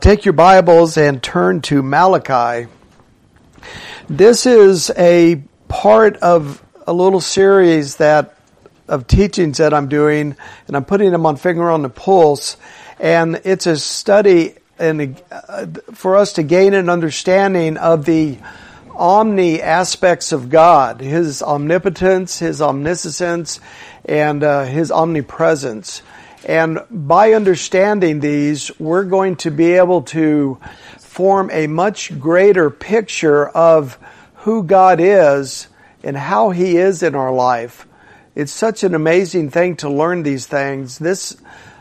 take your Bibles and turn to Malachi. This is a part of a little series of teachings that I'm doing, and I'm putting them on Finger on the Pulse. And it's a study for us to gain an understanding of the omni aspects of God, His omnipotence, His omniscience, and His omnipresence. And by understanding these, we're going to be able to form a much greater picture of who God is and how He is in our life. It's such an amazing thing to learn these things. This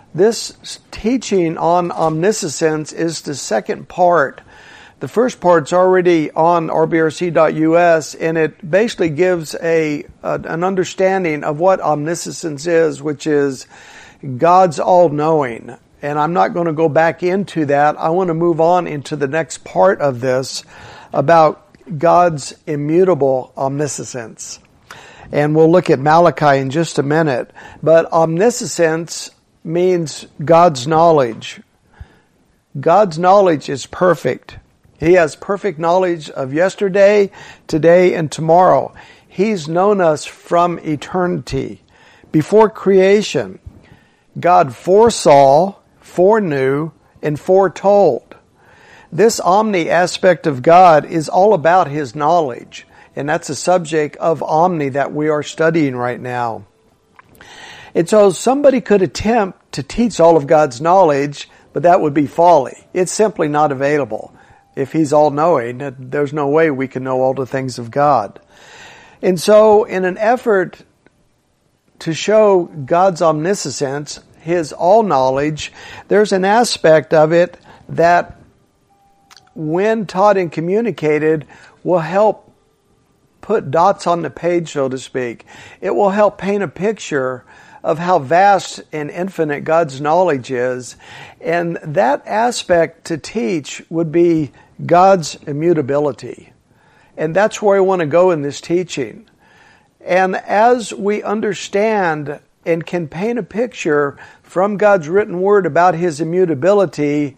teaching on omniscience is the second part. The first part's already on rbrc.us, and it basically gives an understanding of what omniscience is, which is God's all-knowing. And I'm not going to go back into that. I want to move on into the next part of this about God's immutable omniscience. And we'll look at Malachi in just a minute. But omniscience means God's knowledge. God's knowledge is perfect. He has perfect knowledge of yesterday, today, and tomorrow. He's known us from eternity. Before creation, God foresaw, foreknew, and foretold. This omni aspect of God is all about His knowledge, and that's the subject of omni that we are studying right now. And so somebody could attempt to teach all of God's knowledge, but that would be folly. It's simply not available. If He's all-knowing, there's no way we can know all the things of God. And so in an effort to show God's omniscience, His all-knowledge, there's an aspect of it that, when taught and communicated, will help put dots on the page, so to speak. It will help paint a picture of how vast and infinite God's knowledge is. And that aspect to teach would be God's immutability. And that's where I want to go in this teaching. And as we understand and can paint a picture from God's written word about His immutability,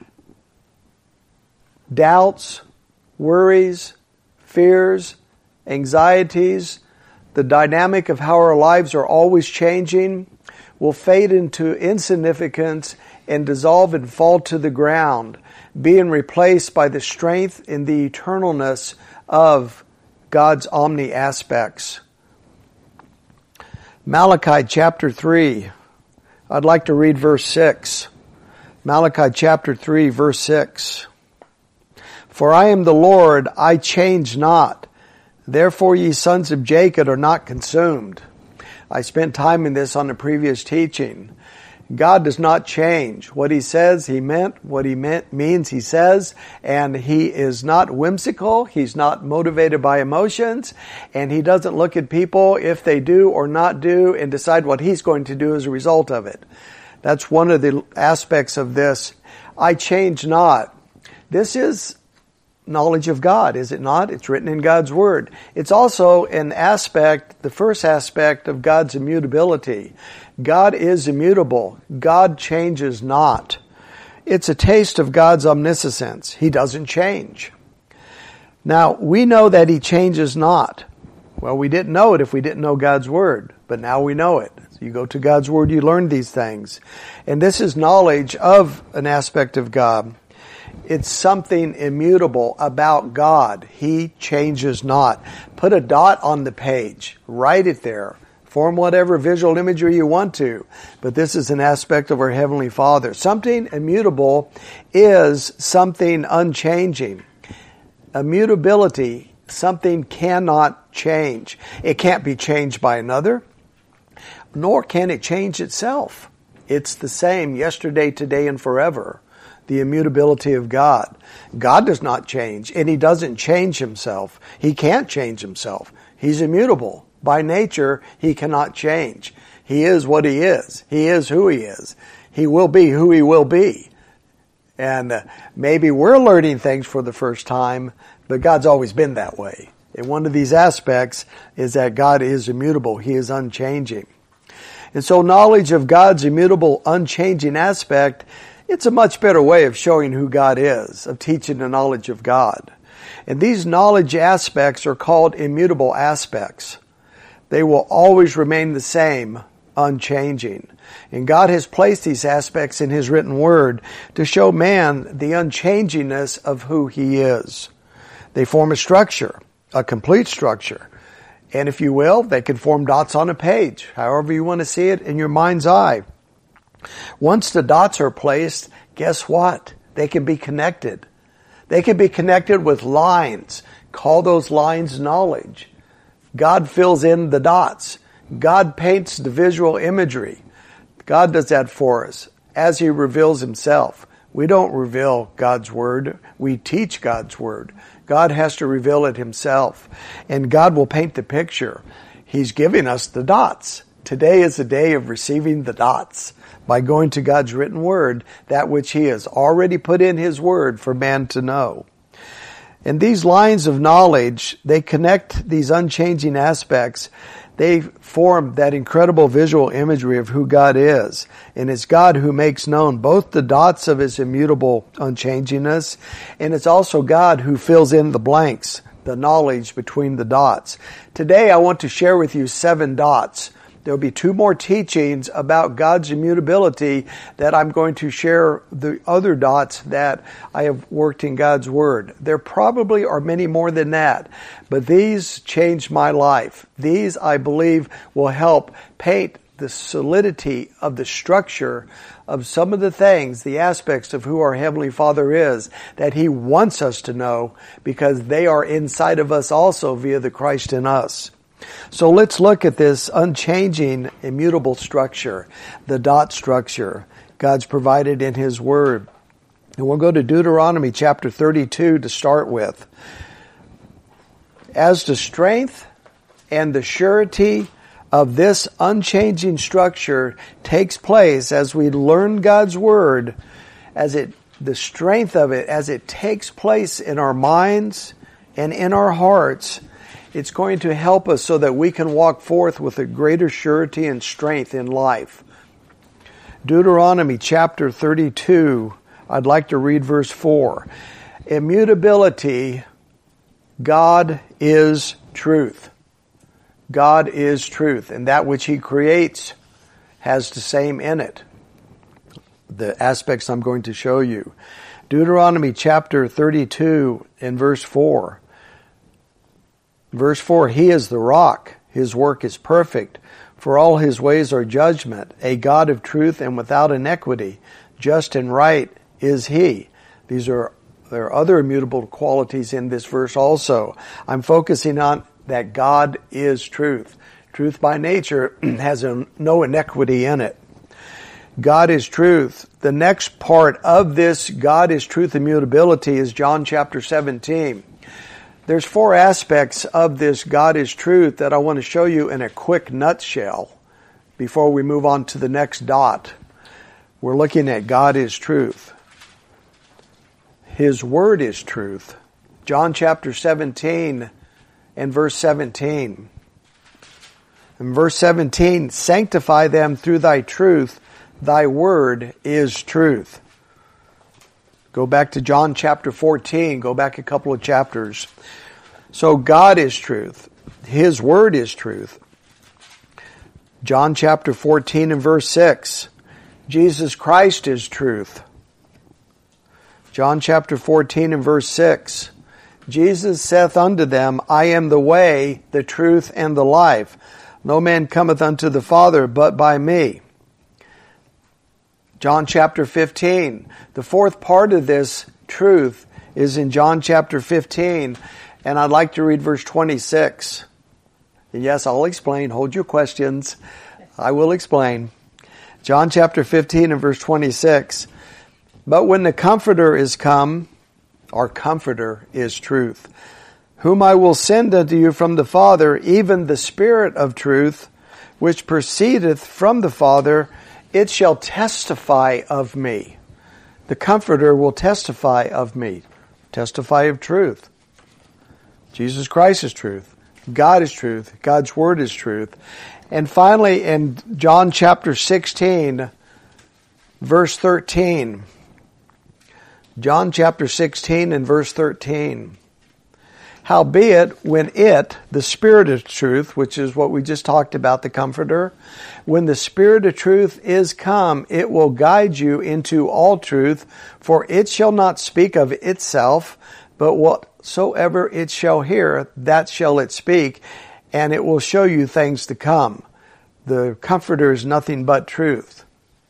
doubts, worries, fears, anxieties, the dynamic of how our lives are always changing will fade into insignificance and dissolve and fall to the ground, being replaced by the strength and the eternalness of God's omni aspects. Malachi chapter 3. I'd like to read verse 6. Malachi chapter 3, verse 6. For I am the Lord, I change not. Therefore ye sons of Jacob are not consumed. I spent time in this on the previous teaching. God does not change. What He says, He meant. What He means, He says. And He is not whimsical. He's not motivated by emotions. And He doesn't look at people, if they do or not do, and decide what He's going to do as a result of it. That's one of the aspects of this. I change not. This is knowledge of God, is it not? It's written in God's Word. It's also an aspect, the first aspect of God's immutability. God is immutable. God changes not. It's a taste of God's omniscience. He doesn't change. Now, we know that He changes not. Well, we didn't know it if we didn't know God's Word, but now we know it. So you go to God's Word, you learn these things. And this is knowledge of an aspect of God. It's something immutable about God. He changes not. Put a dot on the page. Write it there. Form whatever visual imagery you want to. But this is an aspect of our Heavenly Father. Something immutable is something unchanging. Immutability, something cannot change. It can't be changed by another, nor can it change itself. It's the same yesterday, today, and forever. The immutability of God. God does not change, and He doesn't change Himself. He can't change Himself. He's immutable. By nature, He cannot change. He is what He is. He is who He is. He will be who He will be. And maybe we're learning things for the first time, but God's always been that way. And one of these aspects is that God is immutable. He is unchanging. And so knowledge of God's immutable, unchanging aspect It's a much better way of showing who God is, of teaching the knowledge of God. And these knowledge aspects are called immutable aspects. They will always remain the same, unchanging. And God has placed these aspects in His written word to show man the unchangingness of who He is. They form a structure, a complete structure. And if you will, they can form dots on a page, however you want to see it in your mind's eye. Once the dots are placed, guess what? They can be connected. They can be connected with lines. Call those lines knowledge. God fills in the dots. God paints the visual imagery. God does that for us as He reveals Himself. We don't reveal God's Word. We teach God's Word. God has to reveal it Himself. And God will paint the picture. He's giving us the dots. Today is a day of receiving the dots by going to God's written word, that which He has already put in His word for man to know. And these lines of knowledge, they connect these unchanging aspects. They form that incredible visual imagery of who God is. And it's God who makes known both the dots of His immutable unchangingness, and it's also God who fills in the blanks, the knowledge between the dots. Today I want to share with you 7 dots. There'll be 2 more teachings about God's immutability that I'm going to share the other dots that I have worked in God's Word. There probably are many more than that, but these changed my life. These, I believe, will help paint the solidity of the structure of some of the things, the aspects of who our Heavenly Father is, that He wants us to know, because they are inside of us also via the Christ in us. So let's look at this unchanging, immutable structure, the dot structure God's provided in His Word. And we'll go to Deuteronomy chapter 32 to start with. As the strength and the surety of this unchanging structure takes place as we learn God's Word, the strength of it, as it takes place in our minds and in our hearts, it's going to help us so that we can walk forth with a greater surety and strength in life. Deuteronomy chapter 32, I'd like to read verse 4. Immutability, God is truth. God is truth, and that which He creates has the same in it. The aspects I'm going to show you. Deuteronomy chapter 32 and verse 4. Verse 4, He is the rock, His work is perfect, for all His ways are judgment, a God of truth and without iniquity, just and right is He. There are other immutable qualities in this verse also. I'm focusing on that God is truth. Truth by nature has no inequity in it. God is truth. The next part of this God is truth immutability is John chapter 17. There's 4 aspects of this God is truth that I want to show you in a quick nutshell before we move on to the next dot. We're looking at God is truth. His Word is truth. John chapter 17 and verse 17. In verse 17, sanctify them through thy truth. Thy word is truth. Go back to John chapter 14. Go back a couple of chapters. So God is truth. His word is truth. John chapter 14 and verse 6. Jesus Christ is truth. John chapter 14 and verse 6. Jesus saith unto them, I am the way, the truth, and the life. No man cometh unto the Father but by me. John chapter 15. The 4th part of this truth is in John chapter 15. And I'd like to read verse 26. Yes, I'll explain. Hold your questions. I will explain. John chapter 15 and verse 26. But when the Comforter is come, our Comforter is truth, whom I will send unto you from the Father, even the Spirit of truth, which proceedeth from the Father, it shall testify of me. The Comforter will testify of me. Testify of truth. Jesus Christ is truth. God is truth. God's Word is truth. And finally, in John chapter 16, verse 13, John chapter 16 and verse 13. Howbeit, when it, the Spirit of truth, which is what we just talked about, the Comforter, when the Spirit of truth is come, it will guide you into all truth, for it shall not speak of itself, but whatsoever it shall hear, that shall it speak, and it will show you things to come. The Comforter is nothing but truth.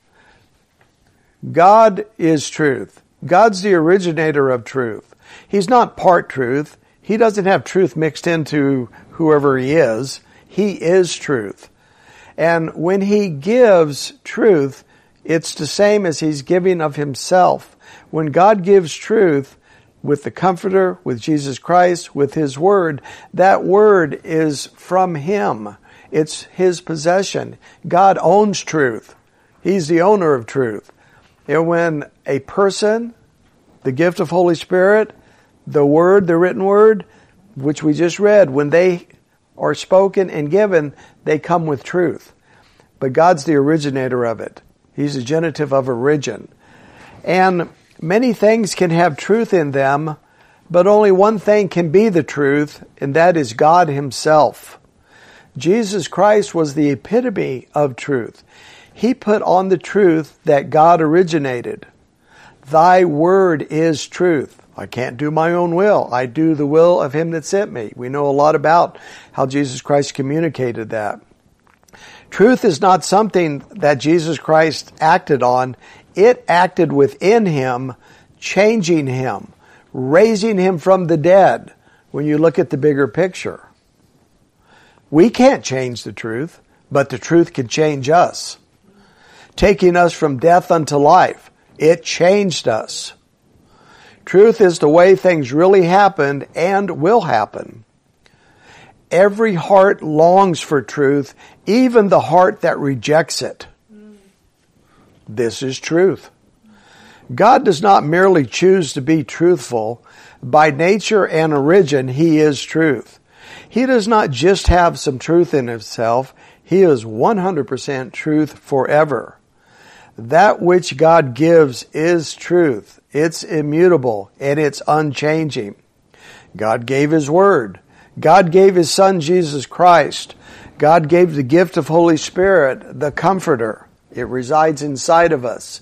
God is truth. God's the originator of truth. He's not part truth. He doesn't have truth mixed into whoever He is. He is truth. And when He gives truth, it's the same as He's giving of Himself. When God gives truth with the Comforter, with Jesus Christ, with His Word, that Word is from Him. It's His possession. God owns truth. He's the owner of truth. And when a person, the gift of Holy Spirit, the Word, the written Word, which we just read, when they are spoken and given, they come with truth. But God's the originator of it. He's the genitive of origin. And many things can have truth in them, but only one thing can be the truth, and that is God Himself. Jesus Christ was the epitome of truth. He put on the truth that God originated. Thy word is truth. I can't do my own will. I do the will of Him that sent me. We know a lot about how Jesus Christ communicated that. Truth is not something that Jesus Christ acted on. It acted within Him, changing Him, raising Him from the dead, when you look at the bigger picture. We can't change the truth, but the truth can change us. Taking us from death unto life. It changed us. Truth is the way things really happened and will happen. Every heart longs for truth, even the heart that rejects it. This is truth. God does not merely choose to be truthful. By nature and origin, He is truth. He does not just have some truth in Himself. He is 100% truth forever. That which God gives is truth. It's immutable and it's unchanging. God gave His Word. God gave His Son, Jesus Christ. God gave the gift of Holy Spirit, the Comforter. It resides inside of us.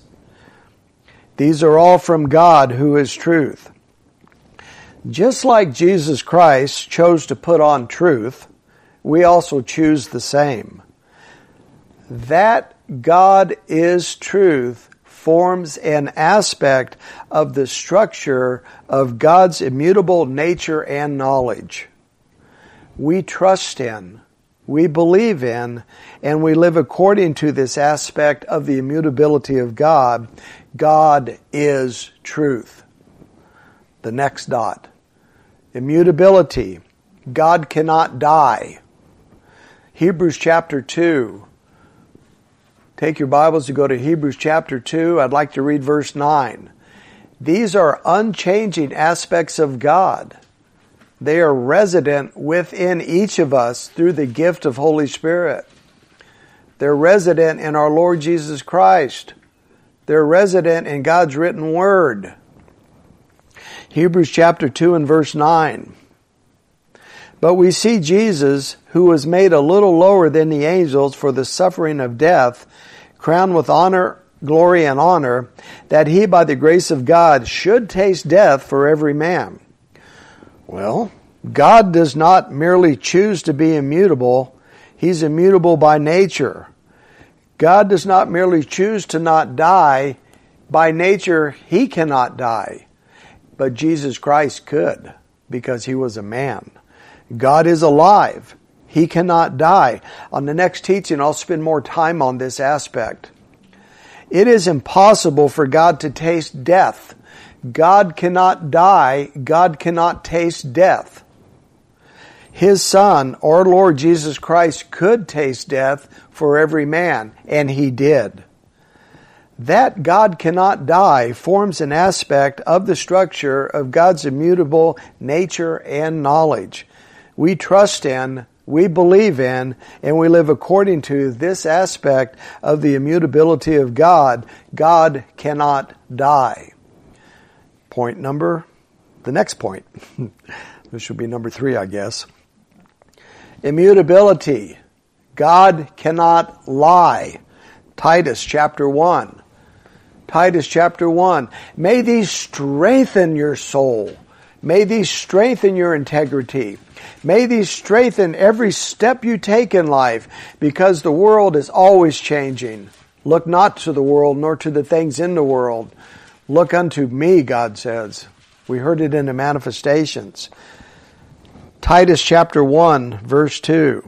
These are all from God, who is truth. Just like Jesus Christ chose to put on truth, we also choose the same. That God is truth forms an aspect of the structure of God's immutable nature and knowledge. We trust in, we believe in, and we live according to this aspect of the immutability of God. God is truth. The next dot. Immutability. God cannot die. Hebrews chapter 2. Take your Bibles to go to Hebrews chapter 2. I'd like to read verse 9. These are unchanging aspects of God. They are resident within each of us through the gift of Holy Spirit. They're resident in our Lord Jesus Christ. They're resident in God's written Word. Hebrews chapter 2 and verse 9. But we see Jesus, who was made a little lower than the angels for the suffering of death, crowned with honor, glory, and honor, that He, by the grace of God, should taste death for every man. Well, God does not merely choose to be immutable. He's immutable by nature. God does not merely choose to not die. By nature, He cannot die. But Jesus Christ could, because He was a man. God is alive. He cannot die. On the next teaching, I'll spend more time on this aspect. It is impossible for God to taste death. God cannot die. God cannot taste death. His Son, our Lord Jesus Christ, could taste death for every man, and He did. That God cannot die forms an aspect of the structure of God's immutable nature and knowledge. We trust in, we believe in, and we live according to this aspect of the immutability of God. God cannot die. the next point. This should be number 3, I guess. Immutability. God cannot lie. Titus chapter 1. Titus chapter 1. May these strengthen your soul. May these strengthen your integrity. May these strengthen every step you take in life, because the world is always changing. Look not to the world, nor to the things in the world. Look unto me, God says. We heard it in the manifestations. Titus chapter 1, verse 2.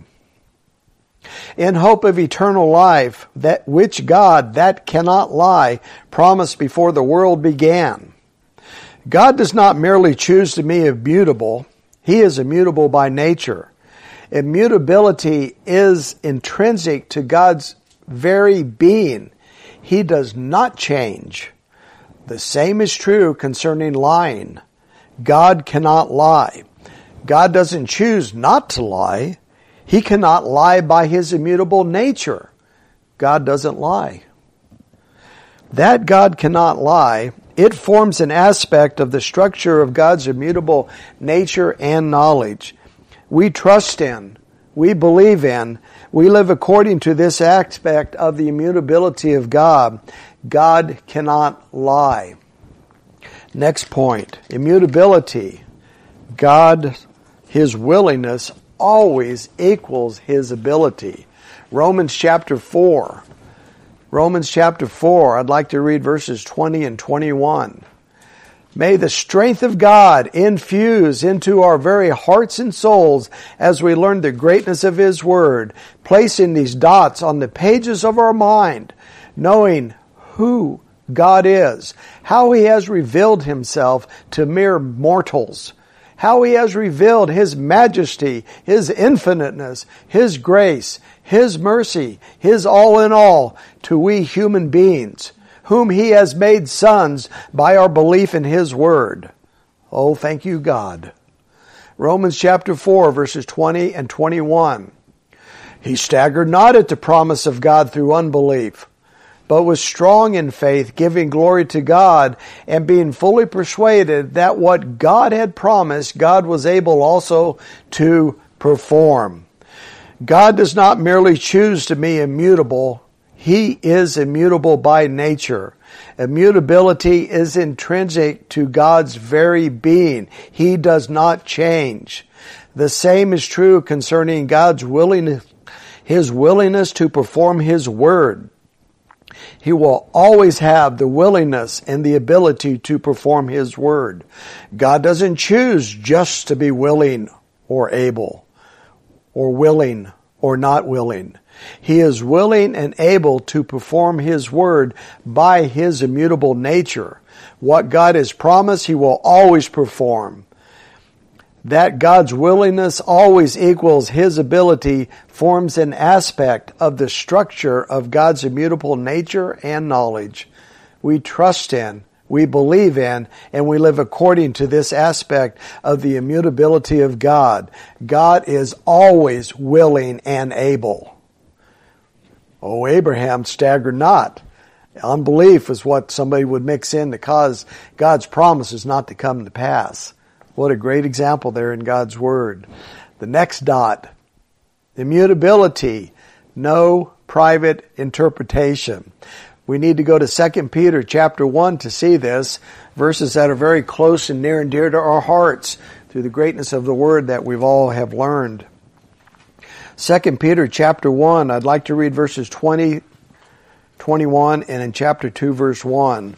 In hope of eternal life, that which God, that cannot lie, promised before the world began. God does not merely choose to be immutable. He is immutable by nature. Immutability is intrinsic to God's very being. He does not change. The same is true concerning lying. God cannot lie. God doesn't choose not to lie. He cannot lie by His immutable nature. God doesn't lie. That God cannot lie, it forms an aspect of the structure of God's immutable nature and knowledge. We trust in, we believe in, we live according to this aspect of the immutability of God. God cannot lie. Next point, immutability. God, His willingness always equals His ability. Romans chapter 4. Romans chapter 4, I'd like to read verses 20 and 21. May the strength of God infuse into our very hearts and souls as we learn the greatness of His Word, placing these dots on the pages of our mind, knowing who God is, how He has revealed Himself to mere mortals, how He has revealed His majesty, His infiniteness, His grace, His mercy, His all in all to we human beings, whom He has made sons by our belief in His Word. Oh, thank you, God. Romans chapter 4, verses 20 and 21. He staggered not at the promise of God through unbelief, but was strong in faith, giving glory to God, and being fully persuaded that what God had promised, God was able also to perform. God does not merely choose to be immutable. He is immutable by nature. Immutability is intrinsic to God's very being. He does not change. The same is true concerning God's willingness, His willingness to perform His Word. He will always have the willingness and the ability to perform His Word. God doesn't choose just to be willing or able, or willing or not willing. He is willing and able to perform His Word by His immutable nature. What God has promised, He will always perform. That God's willingness always equals His ability forms an aspect of the structure of God's immutable nature and knowledge. We trust in, we believe in, and we live according to this aspect of the immutability of God. God is always willing and able. Oh, Abraham staggered not. Unbelief is what somebody would mix in to cause God's promises not to come to pass. What a great example there in God's Word. The next dot, immutability, no private interpretation. We need to go to 2 Peter chapter 1 to see this, verses that are very close and near and dear to our hearts through the greatness of the Word that we've all have learned. 2 Peter chapter 1, I'd like to read verses 20, 21, and in chapter 2 verse 1.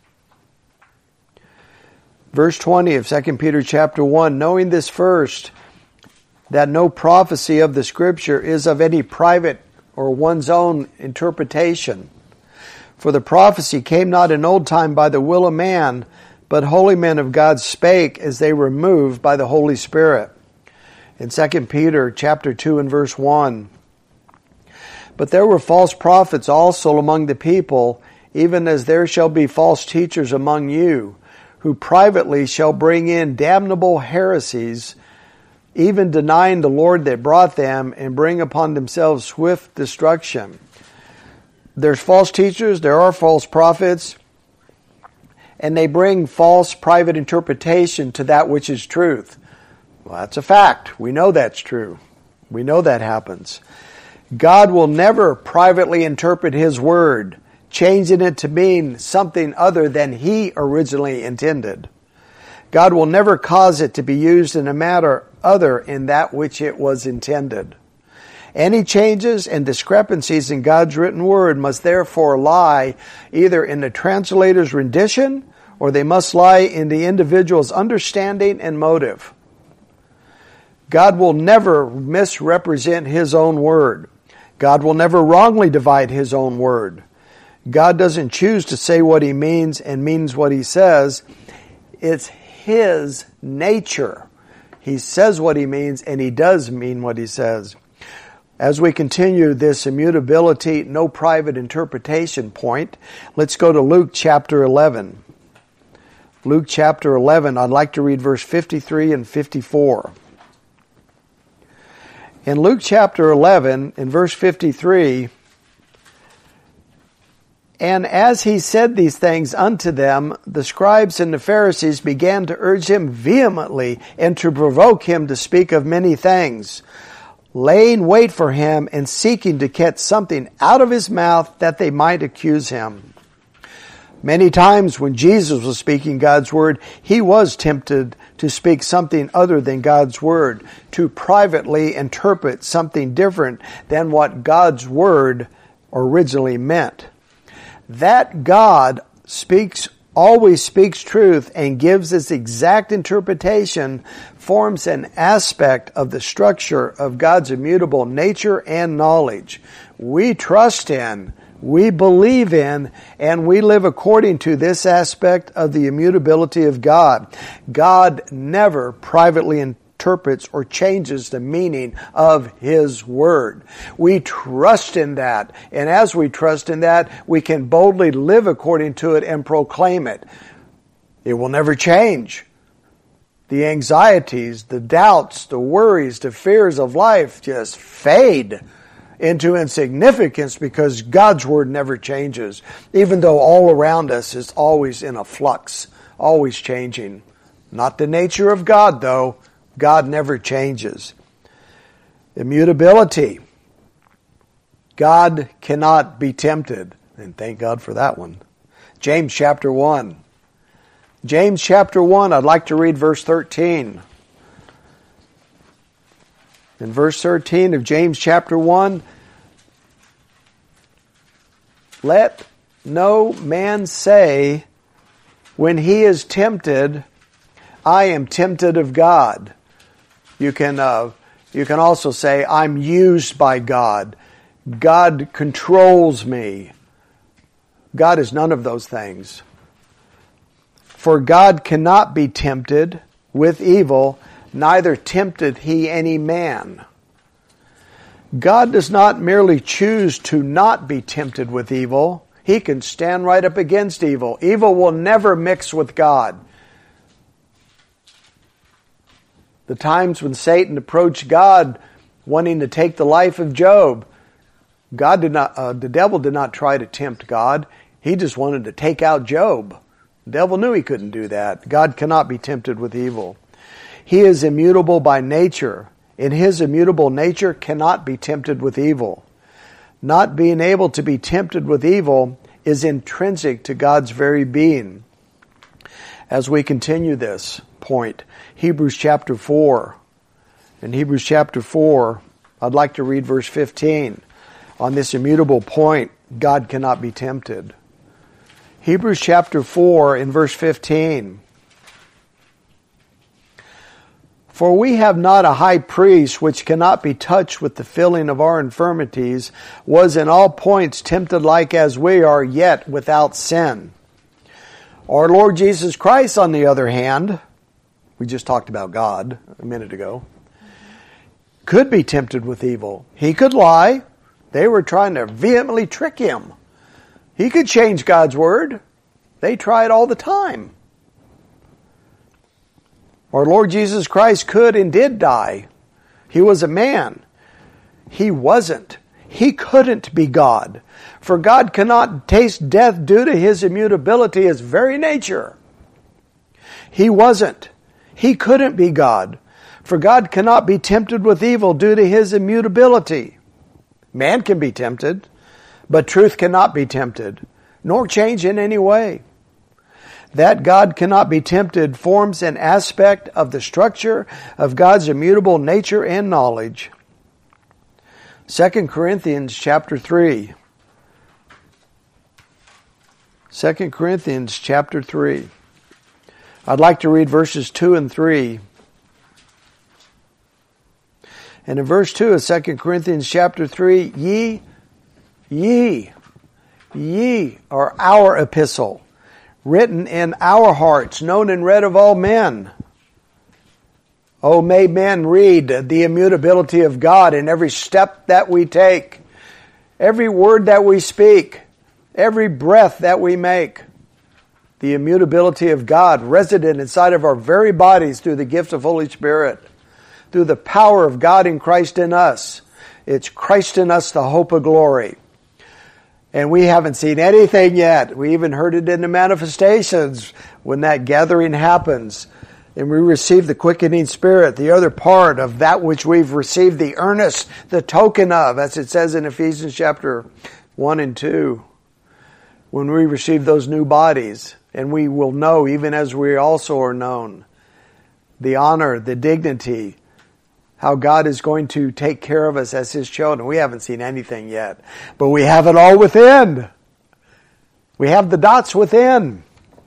Verse 20 of 2 Peter chapter 1, knowing this first, that no prophecy of the Scripture is of any private or one's own interpretation. For the prophecy came not in old time by the will of man, but holy men of God spake as they were moved by the Holy Spirit. In 2 Peter chapter 2 and verse 1, but there were false prophets also among the people, even as there shall be false teachers among you, who privately shall bring in damnable heresies, even denying the Lord that brought them, and bring upon themselves swift destruction. There's false teachers, there are false prophets, and they bring false private interpretation to that which is truth. Well, that's a fact. We know that's true. We know that happens. God will never privately interpret His Word, changing it to mean something other than He originally intended. God will never cause it to be used in a manner other in that which it was intended. Any changes and discrepancies in God's written Word must therefore lie either in the translator's rendition or they must lie in the individual's understanding and motive. God will never misrepresent His own Word. God will never wrongly divide His own Word. God doesn't choose to say what He means and means what He says. It's His nature. He says what He means and He does mean what He says. As we continue this immutability, no private interpretation point, let's go to Luke chapter 11. Luke chapter 11, I'd like to read verse 53 and 54. In Luke chapter 11, in verse 53, "And as he said these things unto them, the scribes and the Pharisees began to urge him vehemently and to provoke him to speak of many things, laying wait for him and seeking to catch something out of his mouth that they might accuse him." Many times when Jesus was speaking God's Word, He was tempted to speak something other than God's Word, to privately interpret something different than what God's Word originally meant. That God always speaks truth and gives its exact interpretation forms an aspect of the structure of God's immutable nature and knowledge. We trust in, we believe in, and we live according to this aspect of the immutability of God. God never privately interprets or changes the meaning of His Word. We trust in that, and as we trust in that, we can boldly live according to it and proclaim it. It will never change. The anxieties, the doubts, the worries, the fears of life just fade into insignificance because God's Word never changes, even though all around us is always in a flux, always changing. Not the nature of God, though. God never changes. Immutability. God cannot be tempted, and thank God for that one. James chapter 1. James chapter 1, I'd like to read verse 13. In verse 13 of James chapter 1, "Let no man say when he is tempted, I am tempted of God." You can also say, I'm used by God. God controls me. God is none of those things. For God cannot be tempted with evil, neither tempteth He any man. God does not merely choose to not be tempted with evil. He can stand right up against evil. Evil will never mix with God. The times when Satan approached God wanting to take the life of Job, the devil did not try to tempt God. He just wanted to take out Job. The devil knew he couldn't do that. God cannot be tempted with evil. He is immutable by nature. In His immutable nature cannot be tempted with evil. Not being able to be tempted with evil is intrinsic to God's very being. As we continue this point, Hebrews chapter 4. In Hebrews chapter 4, I'd like to read verse 15. On this immutable point, God cannot be tempted. Hebrews chapter 4 in verse 15. "For we have not a high priest which cannot be touched with the feeling of our infirmities, was in all points tempted like as we are, yet without sin. Our Lord Jesus Christ, on the other hand," we just talked about God a minute ago, "could be tempted with evil." He could lie. They were trying to vehemently trick Him. He could change God's Word. They try it all the time. Our Lord Jesus Christ could and did die. He was a man. He wasn't. He couldn't be God. For God cannot taste death due to His immutability, His very nature. He wasn't. He couldn't be God. For God cannot be tempted with evil due to His immutability. Man can be tempted, but truth cannot be tempted, nor change in any way. That God cannot be tempted forms an aspect of the structure of God's immutable nature and knowledge. 2 Corinthians chapter 3. 2 Corinthians chapter 3. I'd like to read verses 2 and 3. And in verse 2 of 2 Corinthians chapter 3, ye are our epistle, written in our hearts, known and read of all men. Oh, may men read the immutability of God in every step that we take, every word that we speak, every breath that we make. The immutability of God resident inside of our very bodies through the gift of Holy Spirit, through the power of God in Christ in us. It's Christ in us, the hope of glory. And we haven't seen anything yet. We even heard it in the manifestations when that gathering happens. And we receive the quickening Spirit, the other part of that which we've received, the earnest, the token of, as it says in Ephesians chapter 1 and 2. When we receive those new bodies, and we will know, even as we also are known, the honor, the dignity, how God is going to take care of us as His children. We haven't seen anything yet, but we have it all within. We have the dots within.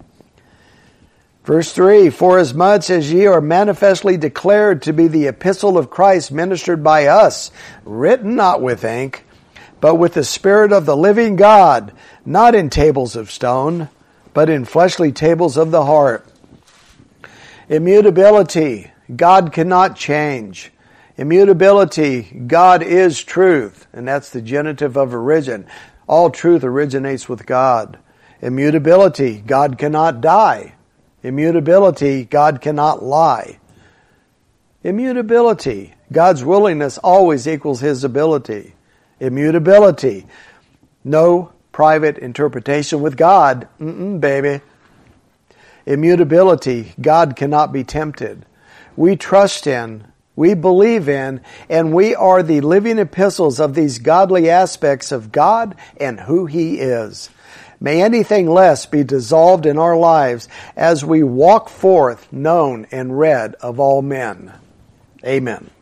Verse 3, forasmuch as ye are manifestly declared to be the epistle of Christ ministered by us, written not with ink, but with the Spirit of the living God, not in tables of stone, but in fleshly tables of the heart. Immutability, God cannot change. Immutability, God is truth, and that's the genitive of origin. All truth originates with God. Immutability, God cannot die. Immutability, God cannot lie. Immutability, God's willingness always equals His ability. Immutability, no private interpretation with God. Baby. Immutability, God cannot be tempted. We trust in, we believe in, and we are the living epistles of these godly aspects of God and who He is. May anything less be dissolved in our lives as we walk forth known and read of all men. Amen.